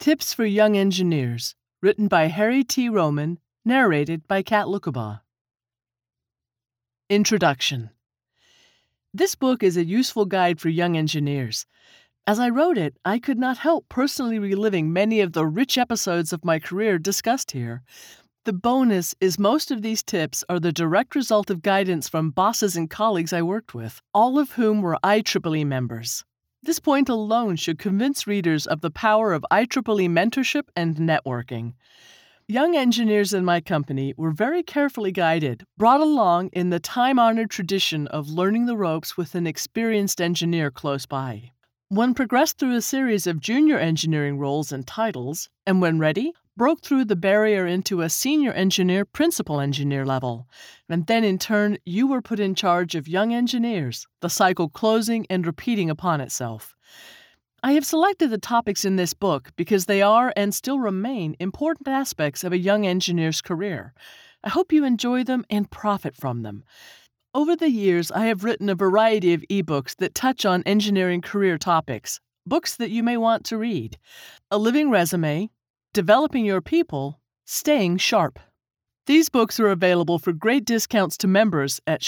Tips for Young Engineers, written by Harry T. Roman, narrated by Kat Lukabaugh. Introduction. This book is a useful guide for young engineers. As I wrote it, I could not help personally reliving many of the rich episodes of my career discussed here. The bonus is most of these tips are the direct result of guidance from bosses and colleagues I worked with, all of whom were IEEE members. This point alone should convince readers of the power of IEEE mentorship and networking. Young engineers in my company were very carefully guided, brought along in the time-honored tradition of learning the ropes with an experienced engineer close by. One progressed through a series of junior engineering roles and titles, and when ready, broke through the barrier into a senior engineer, principal engineer level. And then in turn, you were put in charge of young engineers, the cycle closing and repeating upon itself. I have selected the topics in this book because they are and still remain important aspects of a young engineer's career. I hope you enjoy them and profit from them. Over the years, I have written a variety of ebooks that touch on engineering career topics, books that you may want to read. A Living Resume, Developing Your People, Staying Sharp. These books are available for great discounts to members at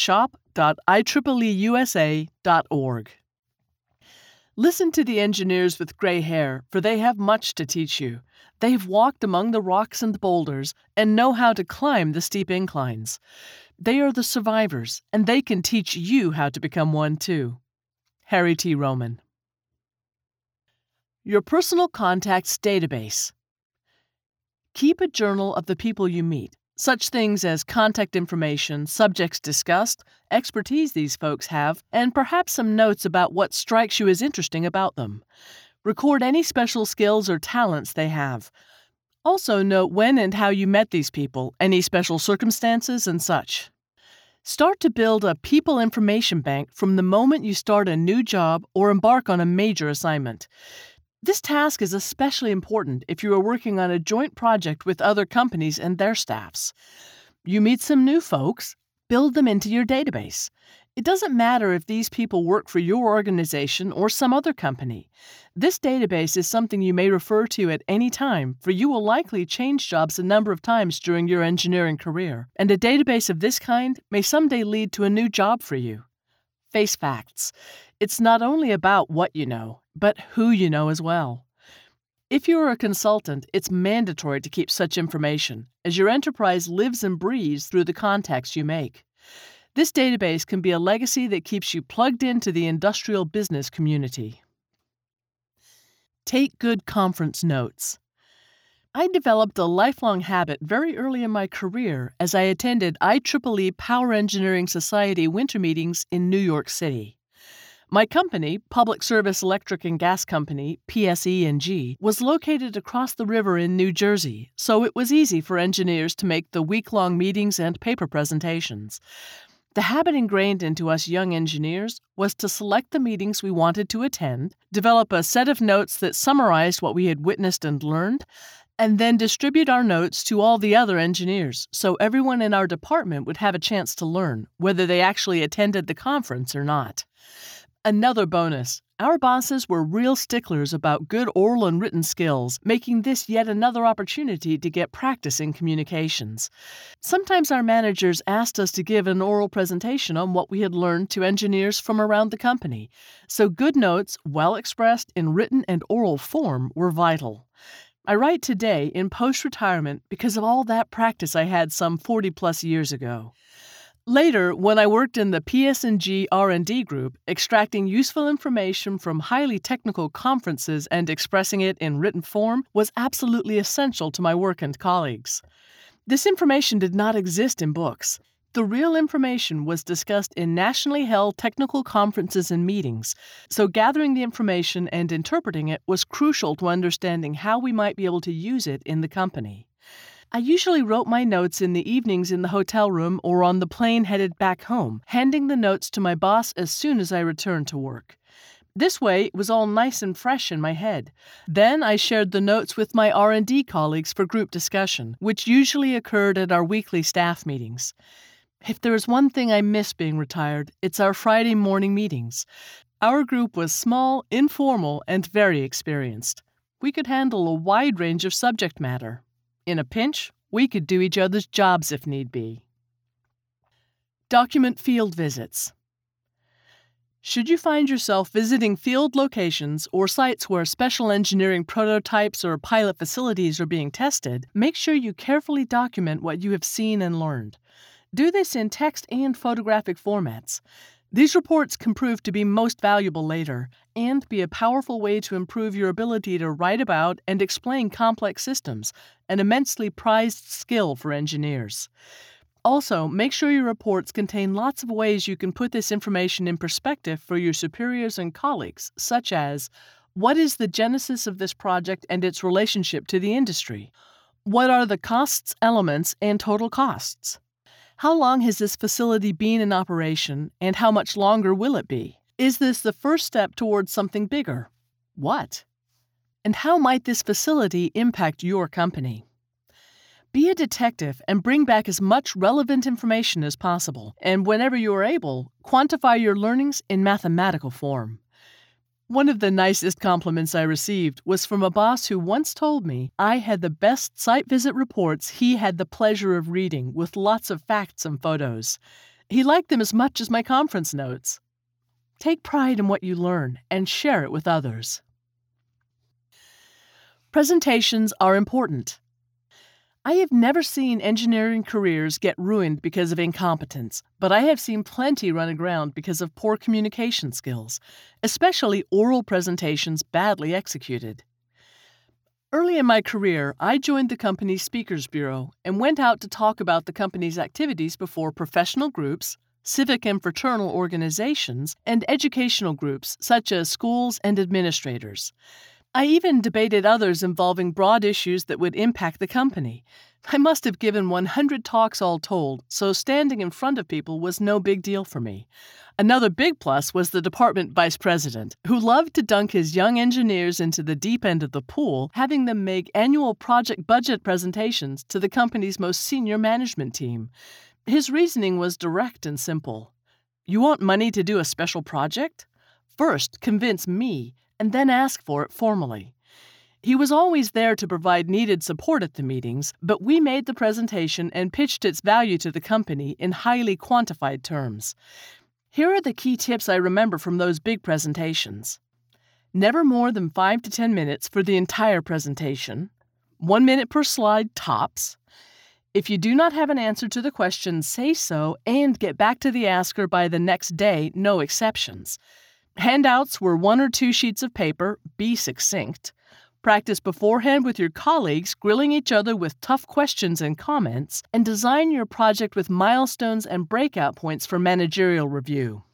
shop.ieeeusa.org. Listen to the engineers with gray hair, for they have much to teach you. They have walked among the rocks and boulders and know how to climb the steep inclines. They are the survivors, and they can teach you how to become one too. Harry T. Roman. Your personal contacts database. Keep a journal of the people you meet, such things as contact information, subjects discussed, expertise these folks have, and perhaps some notes about what strikes you as interesting about them. Record any special skills or talents they have. Also note when and how you met these people, any special circumstances and such. Start to build a people information bank from the moment you start a new job or embark on a major assignment. This task is especially important if you are working on a joint project with other companies and their staffs. You meet some new folks, build them into your database. It doesn't matter if these people work for your organization or some other company. This database is something you may refer to at any time, for you will likely change jobs a number of times during your engineering career, and a database of this kind may someday lead to a new job for you. Face facts. It's not only about what you know, but who you know as well. If you are a consultant, it's mandatory to keep such information, as your enterprise lives and breathes through the contacts you make. This database can be a legacy that keeps you plugged into the industrial business community. Take good conference notes. I developed a lifelong habit very early in my career as I attended IEEE Power Engineering Society winter meetings in New York City. My company, Public Service Electric and Gas Company, PSE&G, was located across the river in New Jersey, so it was easy for engineers to make the week-long meetings and paper presentations. The habit ingrained into us young engineers was to select the meetings we wanted to attend, develop a set of notes that summarized what we had witnessed and learned, and then distribute our notes to all the other engineers so everyone in our department would have a chance to learn, whether they actually attended the conference or not. Another bonus, our bosses were real sticklers about good oral and written skills, making this yet another opportunity to get practice in communications. Sometimes our managers asked us to give an oral presentation on what we had learned to engineers from around the company, so good notes, well expressed in written and oral form, were vital. I write today in post-retirement because of all that practice I had some 40-plus years ago. Later, when I worked in the PS&G R&D group, extracting useful information from highly technical conferences and expressing it in written form was absolutely essential to my work and colleagues. This information did not exist in books. The real information was discussed in nationally held technical conferences and meetings, so gathering the information and interpreting it was crucial to understanding how we might be able to use it in the company. I usually wrote my notes in the evenings in the hotel room or on the plane headed back home, handing the notes to my boss as soon as I returned to work. This way, it was all nice and fresh in my head. Then I shared the notes with my R&D colleagues for group discussion, which usually occurred at our weekly staff meetings. If there is one thing I miss being retired, it's our Friday morning meetings. Our group was small, informal, and very experienced. we could handle a wide range of subject matter. In a pinch, we could do each other's jobs if need be. Document field visits. Should you find yourself visiting field locations or sites where special engineering prototypes or pilot facilities are being tested, make sure you carefully document what you have seen and learned. Do this in text and photographic formats. These reports can prove to be most valuable later and be a powerful way to improve your ability to write about and explain complex systems, an immensely prized skill for engineers. Also, make sure your reports contain lots of ways you can put this information in perspective for your superiors and colleagues, such as, what is the genesis of this project and its relationship to the industry? What are the costs, elements, and total costs? How long has this facility been in operation, and how much longer will it be? Is this the first step towards something bigger? What? And how might this facility impact your company? Be a detective and bring back as much relevant information as possible, and whenever you are able, quantify your learnings in mathematical form. One of the nicest compliments I received was from a boss who once told me I had the best site visit reports he had the pleasure of reading, with lots of facts and photos. He liked them as much as my conference notes. Take pride in what you learn and share it with others. Presentations are important. I have never seen engineering careers get ruined because of incompetence, but I have seen plenty run aground because of poor communication skills, especially oral presentations badly executed. Early in my career, I joined the company's speakers bureau and went out to talk about the company's activities before professional groups, civic and fraternal organizations, and educational groups such as schools and administrators. I even debated others involving broad issues that would impact the company. I must have given 100 talks all told, so standing in front of people was no big deal for me. Another big plus was the department vice president, who loved to dunk his young engineers into the deep end of the pool, having them make annual project budget presentations to the company's most senior management team. His reasoning was direct and simple. You want money to do a special project? First, convince me, and then ask for it formally. He was always there to provide needed support at the meetings, but we made the presentation and pitched its value to the company in highly quantified terms. Here are the key tips I remember from those big presentations. Never more than 5 to 10 minutes for the entire presentation. 1 minute per slide, tops. If you do not have an answer to the question, say so and get back to the asker by the next day, no exceptions. Handouts were 1 or 2 sheets of paper, be succinct. Practice beforehand with your colleagues, grilling each other with tough questions and comments, and design your project with milestones and breakout points for managerial review.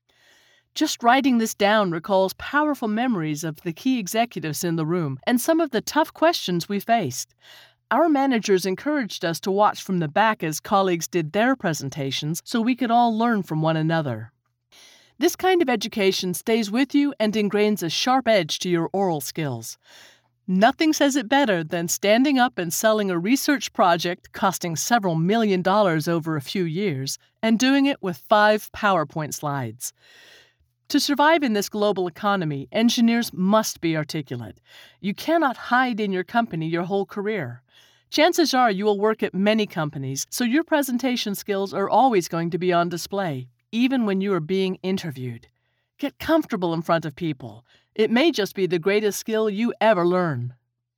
Just writing this down recalls powerful memories of the key executives in the room and some of the tough questions we faced. Our managers encouraged us to watch from the back as colleagues did their presentations so we could all learn from one another. This kind of education stays with you and ingrains a sharp edge to your oral skills. Nothing says it better than standing up and selling a research project costing several $1 million over a few years and doing it with 5 PowerPoint slides. To survive in this global economy, engineers must be articulate. You cannot hide in your company your whole career. Chances are you will work at many companies, so your presentation skills are always going to be on display, even when you are being interviewed. Get comfortable in front of people. It may just be the greatest skill you ever learn.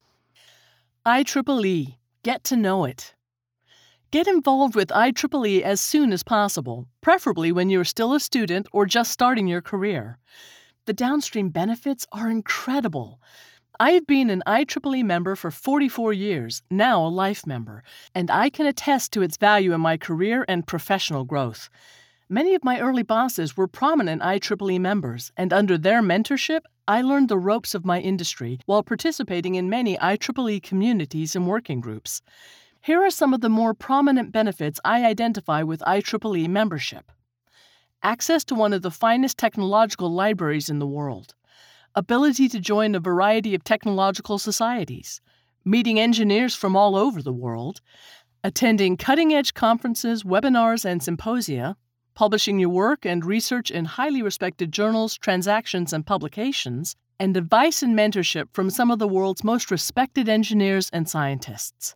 IEEE. Get to know it. Get involved with IEEE as soon as possible, preferably when you are still a student or just starting your career. The downstream benefits are incredible. I have been an IEEE member for 44 years, now a life member, and I can attest to its value in my career and professional growth. Many of my early bosses were prominent IEEE members, and under their mentorship, I learned the ropes of my industry while participating in many IEEE communities and working groups. Here are some of the more prominent benefits I identify with IEEE membership. Access to one of the finest technological libraries in the world. Ability to join a variety of technological societies. Meeting engineers from all over the world. Attending cutting-edge conferences, webinars, and symposia. Publishing your work and research in highly respected journals, transactions, and publications. and advice and mentorship from some of the world's most respected engineers and scientists.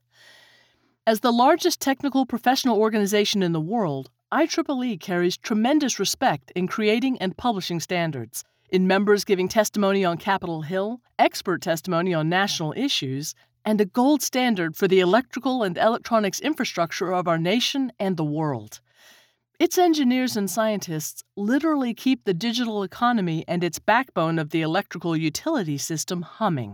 As the largest technical professional organization in the world, IEEE carries tremendous respect in creating and publishing standards, in members giving testimony on Capitol Hill, expert testimony on national issues, and a gold standard for the electrical and electronics infrastructure of our nation and the world. Its engineers and scientists literally keep the digital economy and its backbone of the electrical utility system humming.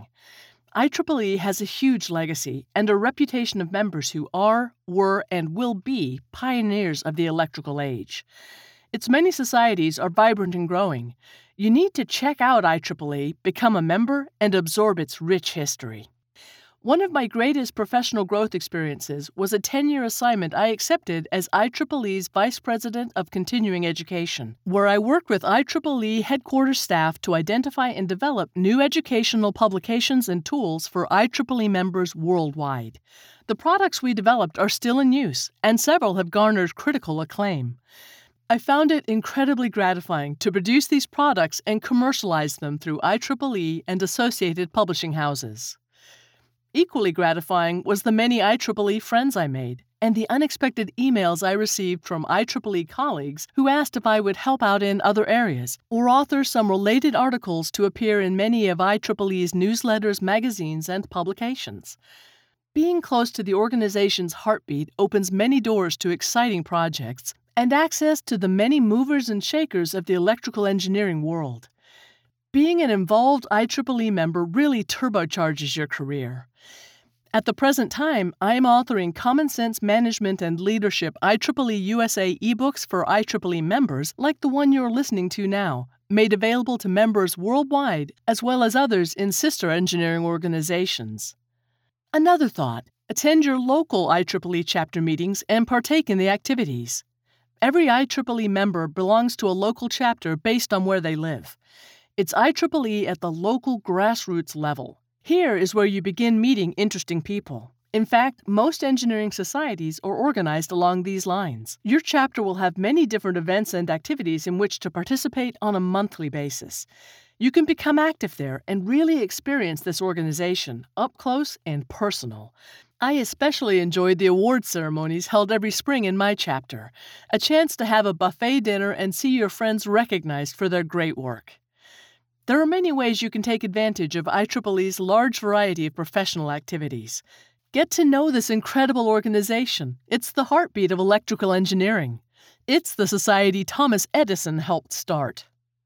IEEE has a huge legacy and a reputation of members who are, were, and will be pioneers of the electrical age. Its many societies are vibrant and growing. You need to check out IEEE, become a member, and absorb its rich history. One of my greatest professional growth experiences was a 10-year assignment I accepted as IEEE's Vice President of Continuing Education, where I worked with IEEE headquarters staff to identify and develop new educational publications and tools for IEEE members worldwide. The products we developed are still in use, and several have garnered critical acclaim. I found it incredibly gratifying to produce these products and commercialize them through IEEE and associated publishing houses. Equally gratifying was the many IEEE friends I made and the unexpected emails I received from IEEE colleagues who asked if I would help out in other areas or author some related articles to appear in many of IEEE's newsletters, magazines, and publications. Being close to the organization's heartbeat opens many doors to exciting projects and access to the many movers and shakers of the electrical engineering world. Being an involved IEEE member really turbocharges your career. At the present time, I am authoring Common Sense Management and Leadership IEEE USA ebooks for IEEE members like the one you're listening to now, made available to members worldwide as well as others in sister engineering organizations. Another thought, attend your local IEEE chapter meetings and partake in the activities. Every IEEE member belongs to a local chapter based on where they live. It's IEEE at the local grassroots level. Here is where you begin meeting interesting people. In fact, most engineering societies are organized along these lines. Your chapter will have many different events and activities in which to participate on a monthly basis. You can become active there and really experience this organization up close and personal. I especially enjoyed the awards ceremonies held every spring in my chapter, a chance to have a buffet dinner and see your friends recognized for their great work. There are many ways you can take advantage of IEEE's large variety of professional activities. Get to know this incredible organization. It's the heartbeat of electrical engineering. It's the society Thomas Edison helped start.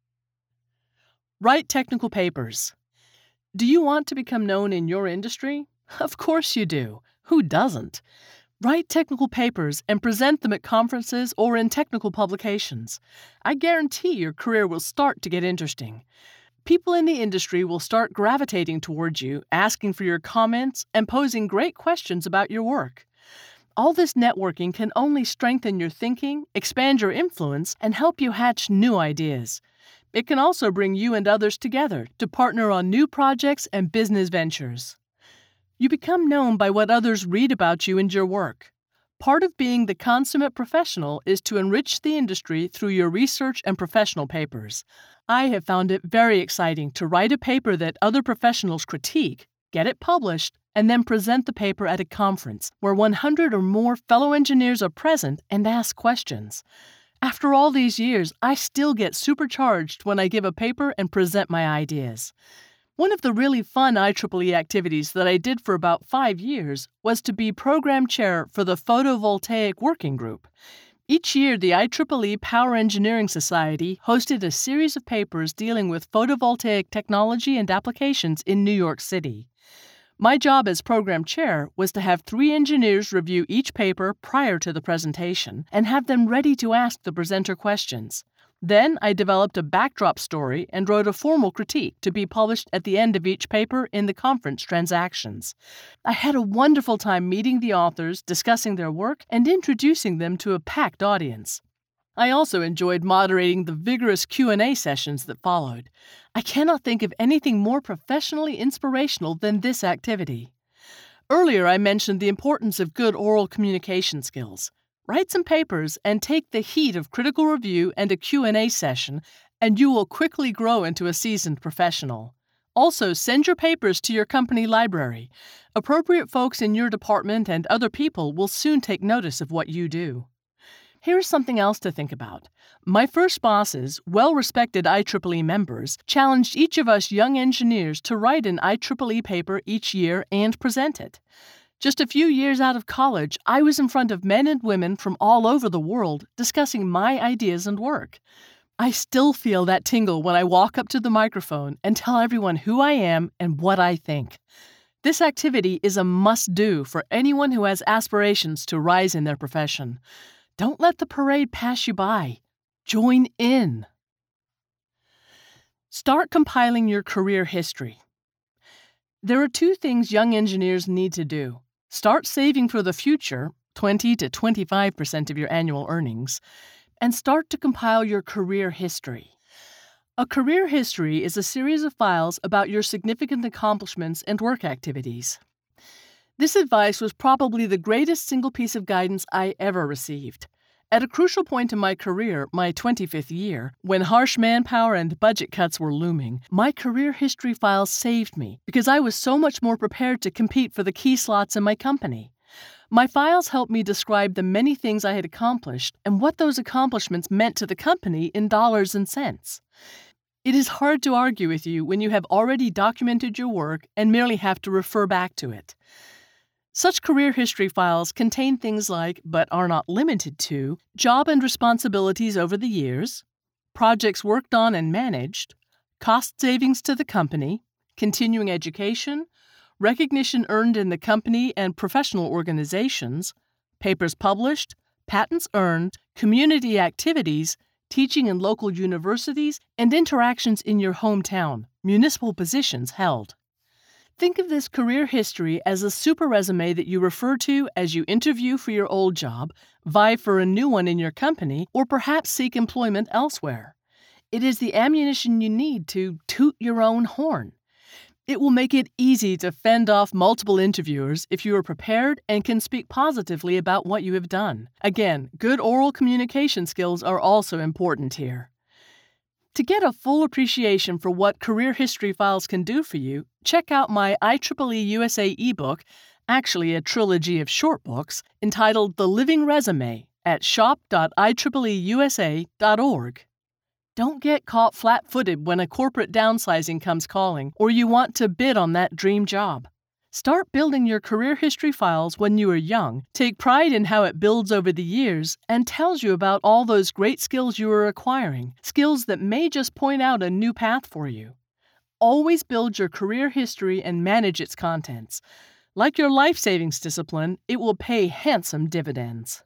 Write technical papers. Do you want to become known in your industry? Of course you do. Who doesn't? Write technical papers and present them at conferences or in technical publications. I guarantee your career will start to get interesting. People in the industry will start gravitating towards you, asking for your comments, and posing great questions about your work. All this networking can only strengthen your thinking, expand your influence, and help you hatch new ideas. It can also bring you and others together to partner on new projects and business ventures. You become known by what others read about you and your work. Part of being the consummate professional is to enrich the industry through your research and professional papers. I have found it very exciting to write a paper that other professionals critique, get it published, and then present the paper at a conference where 100 or more fellow engineers are present and ask questions. After all these years, I still get supercharged when I give a paper and present my ideas. One of the really fun IEEE activities that I did for about 5 years was to be program chair for the Photovoltaic Working Group. Each year, the IEEE Power Engineering Society hosted a series of papers dealing with photovoltaic technology and applications in New York City. My job as program chair was to have 3 engineers review each paper prior to the presentation and have them ready to ask the presenter questions. Then I developed a backdrop story and wrote a formal critique to be published at the end of each paper in the conference transactions. I had a wonderful time meeting the authors, discussing their work, and introducing them to a packed audience. I also enjoyed moderating the vigorous Q&A sessions that followed. I cannot think of anything more professionally inspirational than this activity. Earlier, I mentioned the importance of good oral communication skills. Write some papers and take the heat of critical review and a Q&A session, and you will quickly grow into a seasoned professional. Also, send your papers to your company library. Appropriate folks in your department and other people will soon take notice of what you do. Here's something else to think about. My first bosses, well-respected IEEE members, challenged each of us young engineers to write an IEEE paper each year and present it. Just a few years out of college, I was in front of men and women from all over the world discussing my ideas and work. I still feel that tingle when I walk up to the microphone and tell everyone who I am and what I think. This activity is a must-do for anyone who has aspirations to rise in their profession. Don't let the parade pass you by. Join in. Start compiling your career history. There are two things young engineers need to do. Start saving for the future, 20 to 25% of your annual earnings, and start to compile your career history. A career history is a series of files about your significant accomplishments and work activities. This advice was probably the greatest single piece of guidance I ever received. At a crucial point in my career, my 25th year, when harsh manpower and budget cuts were looming, my career history files saved me because I was so much more prepared to compete for the key slots in my company. My files helped me describe the many things I had accomplished and what those accomplishments meant to the company in dollars and cents. It is hard to argue with you when you have already documented your work and merely have to refer back to it. Such career history files contain things like, but are not limited to, job and responsibilities over the years, projects worked on and managed, cost savings to the company, continuing education, recognition earned in the company and professional organizations, papers published, patents earned, community activities, teaching in local universities, and interactions in your hometown, municipal positions held. Think of this career history as a super resume that you refer to as you interview for your old job, vie for a new one in your company, or perhaps seek employment elsewhere. It is the ammunition you need to toot your own horn. It will make it easy to fend off multiple interviewers if you are prepared and can speak positively about what you have done. Again, good oral communication skills are also important here. To get a full appreciation for what career history files can do for you, check out my IEEE USA ebook, actually a trilogy of short books, entitled The Living Resume at shop.ieeeusa.org. Don't get caught flat-footed when a corporate downsizing comes calling or you want to bid on that dream job. Start building your career history files when you are young, take pride in how it builds over the years, and tells you about all those great skills you are acquiring, skills that may just point out a new path for you. Always build your career history and manage its contents. Like your life savings discipline, it will pay handsome dividends.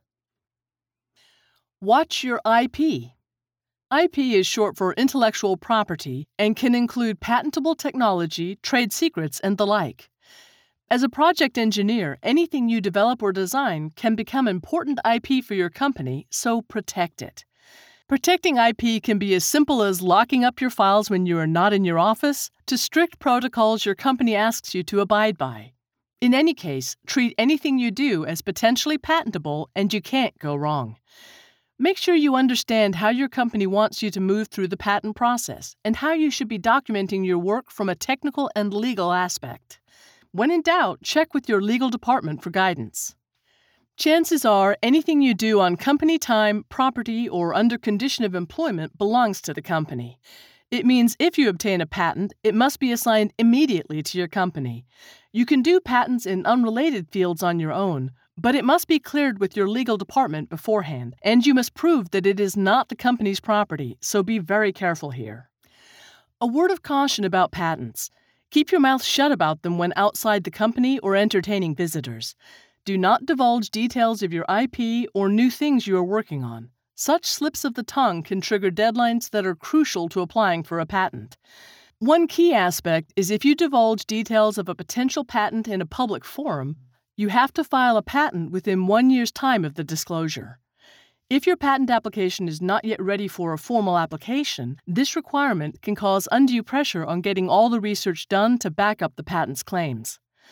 Watch your IP. IP is short for intellectual property and can include patentable technology, trade secrets, and the like. As a project engineer, anything you develop or design can become important IP for your company, so protect it. Protecting IP can be as simple as locking up your files when you are not in your office, to strict protocols your company asks you to abide by. In any case, treat anything you do as potentially patentable and you can't go wrong. Make sure you understand how your company wants you to move through the patent process and how you should be documenting your work from a technical and legal aspect. When in doubt, check with your legal department for guidance. Chances are anything you do on company time, property, or under condition of employment belongs to the company. It means if you obtain a patent, it must be assigned immediately to your company. You can do patents in unrelated fields on your own, but it must be cleared with your legal department beforehand, and you must prove that it is not the company's property, so be very careful here. A word of caution about patents. Keep your mouth shut about them when outside the company or entertaining visitors. Do not divulge details of your IP or new things you are working on. Such slips of the tongue can trigger deadlines that are crucial to applying for a patent. One key aspect is if you divulge details of a potential patent in a public forum, you have to file a patent within 1 year's time of the disclosure. If your patent application is not yet ready for a formal application, this requirement can cause undue pressure on getting all the research done to back up the patent's claims.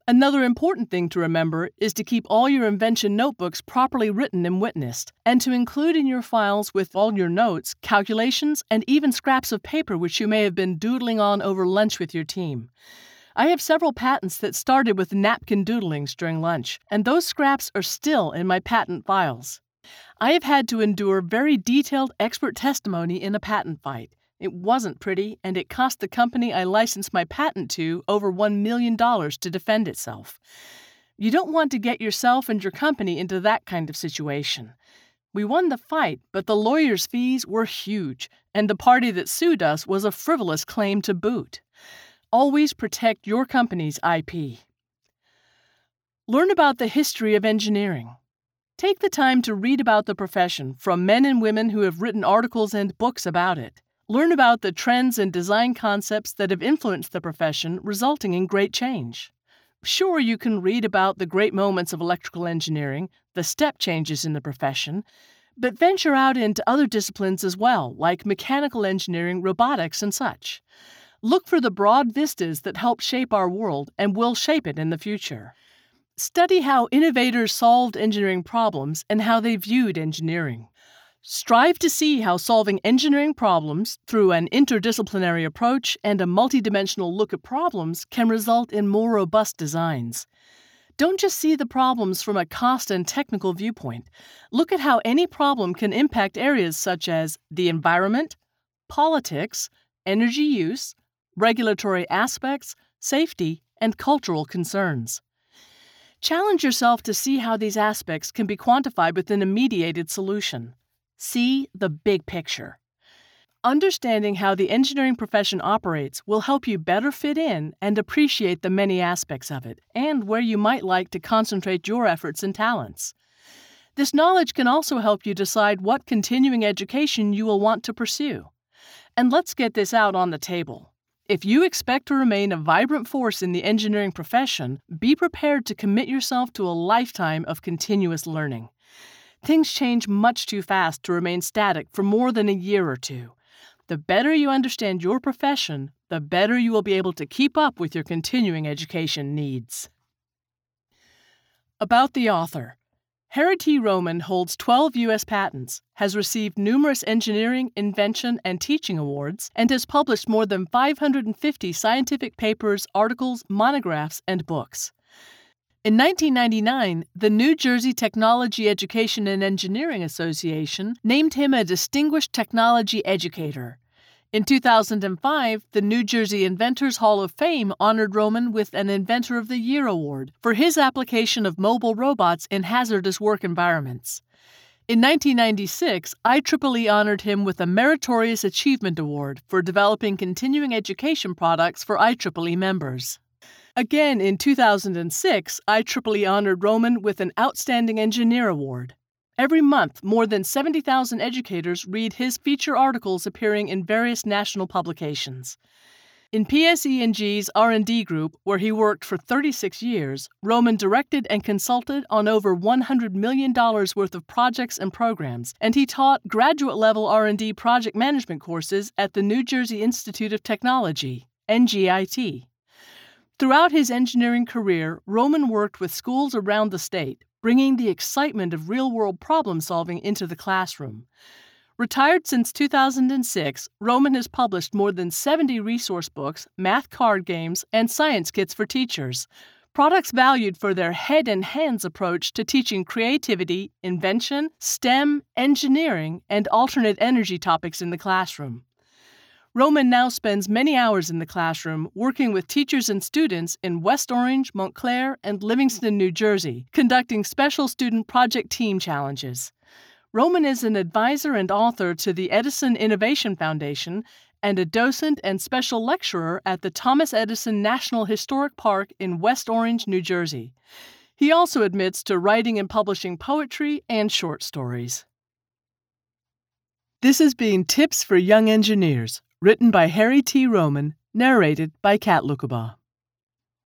Another important thing to remember is to keep all your invention notebooks properly written and witnessed, and to include in your files with all your notes, calculations, and even scraps of paper which you may have been doodling on over lunch with your team. I have several patents that started with napkin doodlings during lunch, and those scraps are still in my patent files. I have had to endure very detailed expert testimony in a patent fight. It wasn't pretty, and it cost the company I licensed my patent to over $1 million to defend itself. You don't want to get yourself and your company into that kind of situation. We won the fight, but the lawyers' fees were huge, and the party that sued us was a frivolous claim to boot. Always protect your company's IP. Learn about the history of engineering. Take the time to read about the profession from men and women who have written articles and books about it. Learn about the trends and design concepts that have influenced the profession, resulting in great change. Sure, you can read about the great moments of electrical engineering, the step changes in the profession, but venture out into other disciplines as well, like mechanical engineering, robotics, and such. Look for the broad vistas that help shape our world and will shape it in the future. Study how innovators solved engineering problems and how they viewed engineering. Strive to see how solving engineering problems through an interdisciplinary approach and a multidimensional look at problems can result in more robust designs. Don't just see the problems from a cost and technical viewpoint. Look at how any problem can impact areas such as the environment, politics, energy use, regulatory aspects, safety, and cultural concerns. Challenge yourself to see how these aspects can be quantified within a mediated solution. See the big picture. Understanding how the engineering profession operates will help you better fit in and appreciate the many aspects of it, and where you might like to concentrate your efforts and talents. This knowledge can also help you decide what continuing education you will want to pursue. And let's get this out on the table. If you expect to remain a vibrant force in the engineering profession, be prepared to commit yourself to a lifetime of continuous learning. Things change much too fast to remain static for more than a year or two. The better you understand your profession, the better you will be able to keep up with your continuing education needs. About the author. Harry T. Roman holds 12 U.S. patents, has received numerous engineering, invention, and teaching awards, and has published more than 550 scientific papers, articles, monographs, and books. In 1999, the New Jersey Technology Education and Engineering Association named him a Distinguished Technology Educator. In 2005, the New Jersey Inventors Hall of Fame honored Roman with an Inventor of the Year award for his application of mobile robots in hazardous work environments. In 1996, IEEE honored him with a Meritorious Achievement Award for developing continuing education products for IEEE members. Again, in 2006, IEEE honored Roman with an Outstanding Engineer Award. Every month, more than 70,000 educators read his feature articles appearing in various national publications. In PSE&G's R&D group, where he worked for 36 years, Roman directed and consulted on over $100 million worth of projects and programs, and he taught graduate-level R&D project management courses at the New Jersey Institute of Technology, NJIT. Throughout his engineering career, Roman worked with schools around the state, bringing the excitement of real-world problem-solving into the classroom. Retired since 2006, Roman has published more than 70 resource books, math card games, and science kits for teachers, products valued for their head and hands approach to teaching creativity, invention, STEM, engineering, and alternate energy topics in the classroom. Roman now spends many hours in the classroom working with teachers and students in West Orange, Montclair, and Livingston, New Jersey, conducting special student project team challenges. Roman is an advisor and author to the Edison Innovation Foundation and a docent and special lecturer at the Thomas Edison National Historic Park in West Orange, New Jersey. He also admits to writing and publishing poetry and short stories. This has been Tips for Young Engineers, written by Harry T. Roman, narrated by Kat Lukabaugh.